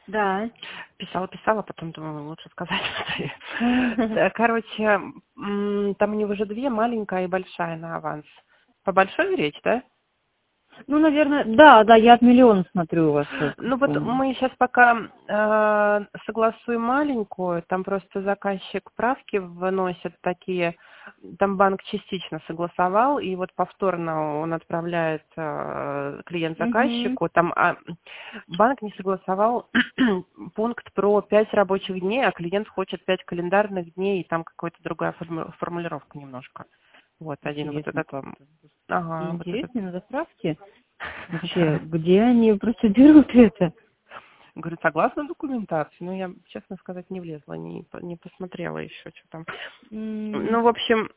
Да. Писала, потом думала, лучше сказать. Короче, там у него же две, маленькая и большая на аванс. По большой речь, да? Ну, наверное, да, я от миллиона смотрю у вас. Ну вот мы сейчас пока согласуем маленькую, там просто заказчик правки выносит такие, там банк частично согласовал, и вот повторно он отправляет клиент заказчику, там банк не согласовал пункт про 5 рабочих дней, а клиент хочет 5 календарных дней, и там какая-то другая формулировка немножко. Вот один вот этот. Ага, вот этот. Интересно, надо справки. Вообще, где они просто берут это? Говорю, согласно документации, но я, честно сказать, не влезла, не посмотрела еще, что там. Ну, в общем,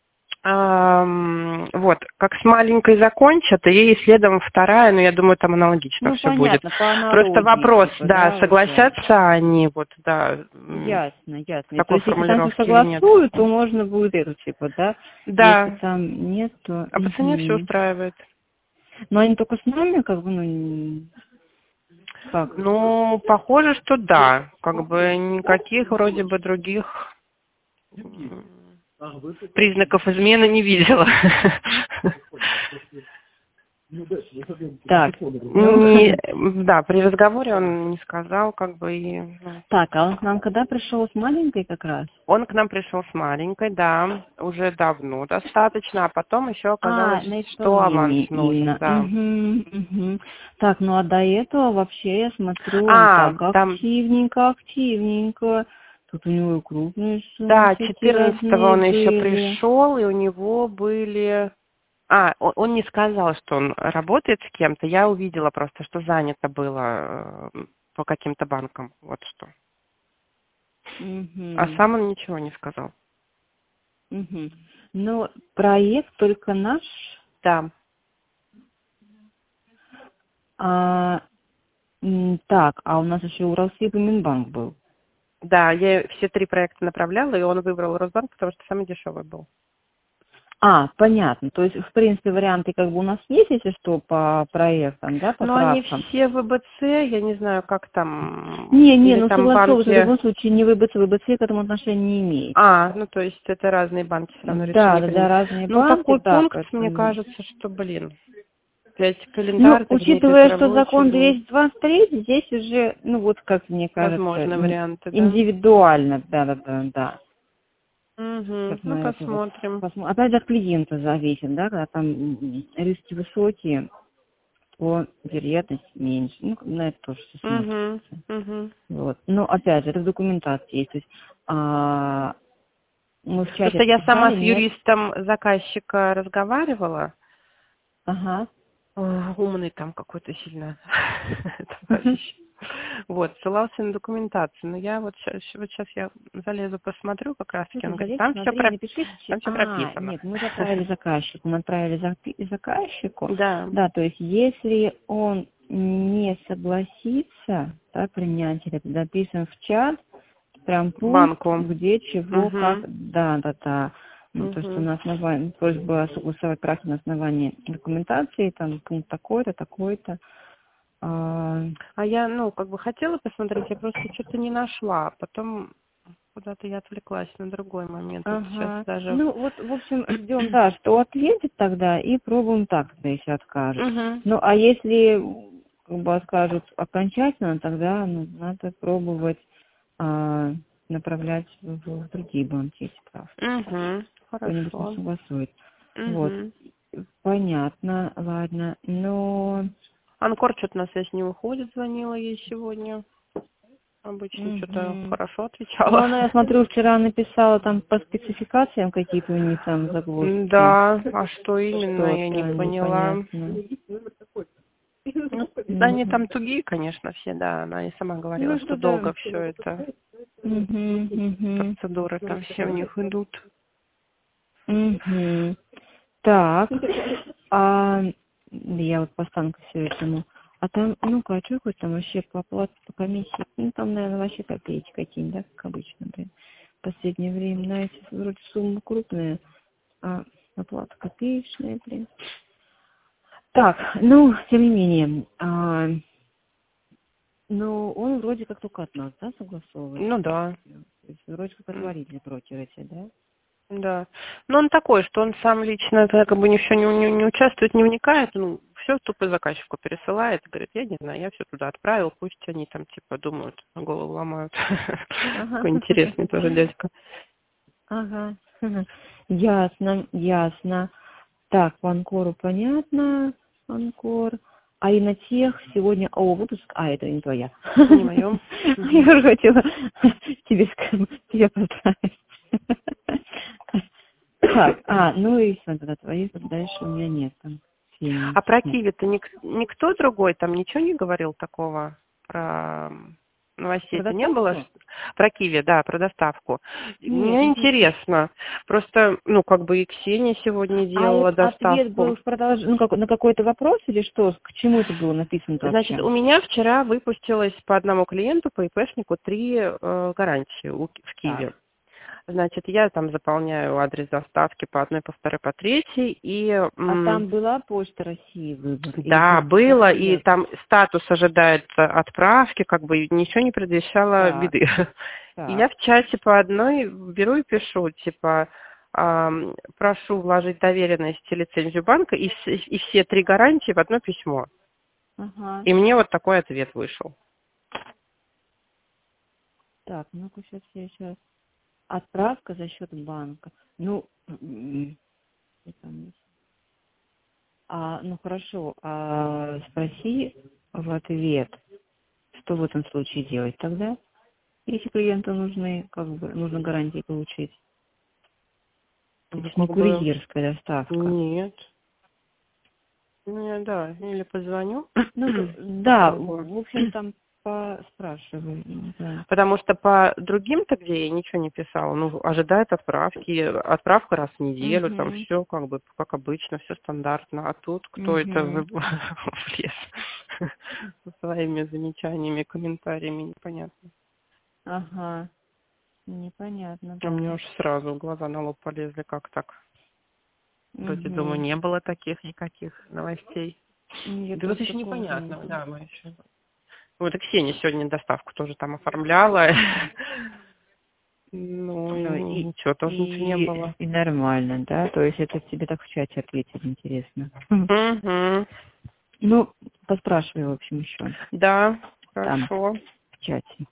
вот, как с маленькой закончат, и ей следом вторая, но я думаю, там аналогично все будет. По аналогии, Просто вопрос, типа, да, согласятся они, вот, да. Ясно. Такой То есть, если там все формулировки или нет. согласуют, то можно будет это, типа, да? Да. Если там нет, то... А пацане все устраивает. Но они только с нами, как бы, как? Ну, похоже, что да. Как бы никаких вроде бы других признаков измены не видела. Так. Да, при разговоре он не сказал, как бы и. Так, а он к нам когда пришел с маленькой как раз? Он к нам пришел с маленькой, да, уже давно достаточно, а потом еще оказалось, что аванс нужен, да. Так, ну а до этого вообще я смотрю, он так активненько. Тут у него и крупные суммы. Да, 14-го он еще пришел, и у него были... он не сказал, что он работает с кем-то. Я увидела просто, что занято было по каким-то банкам. Вот что. А сам он ничего не сказал. Ну, проект только наш? Да. Так, а у нас еще Уралсиб и Минбанк был. Да, я все 3 проекта направляла, и он выбрал Росбанк, потому что самый дешевый был. Понятно. То есть, в принципе, варианты как бы у нас есть, если что, по проектам, да, по правкам? Они все ВБЦ, я не знаю, как там... согласовываться в любом случае не ВБЦ. ВБЦ к этому отношения не имеет. Ну то есть это разные банки все равно решили. Да, разные банки. Такой пункт, мне кажется, что, 5 календарных учитывая, что закон 223, здесь уже, как мне кажется, возможны варианты, да? Индивидуально, да. Посмотрим. Опять от клиента зависит, да, когда там риски высокие, то вероятность меньше. На это тоже все смотрится. Вот. Но опять же, это в документации есть. То есть, мы в чате Просто я сама с юристом заказчика разговаривала. Умный там какой-то сильно товарищ. Вот, ссылался на документацию. Но я вот сейчас я залезу, посмотрю как раз таки. Он говорит, там все прописано. Нет, мы отправили заказчику. Да. То есть если он не согласится, принять это, дописан в чат, прям пункт, где чего, как, да. То, что на основании, просьба согласовать практику на основании документации, там пункт такой-то, такой-то. Я, хотела посмотреть, я просто что-то не нашла. Потом куда-то я отвлеклась на другой момент. Сейчас даже... в общем, ждем, что ответит тогда, и пробуем так, если откажут. А если, откажут окончательно, тогда надо пробовать направлять в другие банки эти правки. Хорошо. Согласует. Вот. Понятно, ладно. Но... Анкор что-то на связь не выходит, звонила ей сегодня. Обычно что-то хорошо отвечала. Я смотрю, вчера написала там по спецификациям какие-то у них там загвоздки. Да, а что именно, я не поняла. Они там тугие, конечно, все, да. Она и сама говорила, что долго все это. Процедуры там все у них идут. Так, я вот по станку все этому. А там, а что хоть там вообще по оплате, по комиссии? Там, наверное, вообще копейки какие-нибудь, да, как обычно, В последнее время, знаете, вроде сумма крупная, а оплата копеечная, Так, тем не менее, Ну, он вроде как только от нас, да, согласовывает? Ну да. То есть вроде как отворитель брокер эти, да? Да. Но он такой, что он сам лично как бы ничего не участвует, не вникает, ну, все тупо заказчику пересылает, говорит, я не знаю, я все туда отправил, пусть они там типа думают, голову ломают. Ага. Такой интересный тоже дядька. Ага. Ясно, ясно. Так, по Анкору понятно, Анкор. А и на тех сегодня... О, выпуск... это не твоя. Не моем. Я уже хотела тебе поздравить. Так, ну и все, тогда твоих дальше у меня нет там. А про Киви-то никто другой там ничего не говорил такого? Про новостей-то не было? Про Киви, да, про доставку. Мне интересно. Просто, ну, как бы и Ксения сегодня делала доставку. Ответ был на какой-то вопрос или что? К чему это было написано вообще? Значит, у меня вчера выпустилось по одному клиенту, по ИПшнику, 3 гарантии в Киеве. Значит, я там заполняю адрес доставки по 1, по 2, по 3. И, А там была Почта России выбор? Да, было, и там статус ожидается отправки, как бы ничего не предвещало беды. И я в чате по одной беру и пишу, типа, прошу вложить доверенность и лицензию банка, и все 3 гарантии в одно письмо. Ага. И мне вот такой ответ вышел. Так, ну-ка сейчас. Отправка за счет банка. Ну, хорошо, спроси в ответ, что в этом случае делать тогда, если клиенту нужно гарантии получить. Это не курьерская доставка. Нет. Ну, да, или позвоню. Да, в общем, там поспрашиваю. Да. Потому что по другим-то, где я ничего не писала, ну, ожидает отправка раз в неделю, там все как бы, как обычно, все стандартно. А тут кто это влез со своими замечаниями, комментариями, непонятно. Ага, непонятно, да. А мне уж сразу глаза на лоб полезли, как так. Вроде, думаю, не было таких никаких новостей. Да вот еще непонятно, да, мы еще... Вот и Ксения сегодня доставку тоже там оформляла. Ну, и ничего, тоже ничего не было. И нормально, да? То есть это тебе так в чате ответили, интересно. Ну, поспрашивай, в общем, еще. Да, хорошо. В чате.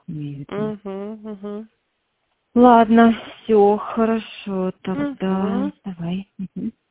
Ладно, все, хорошо, тогда давай.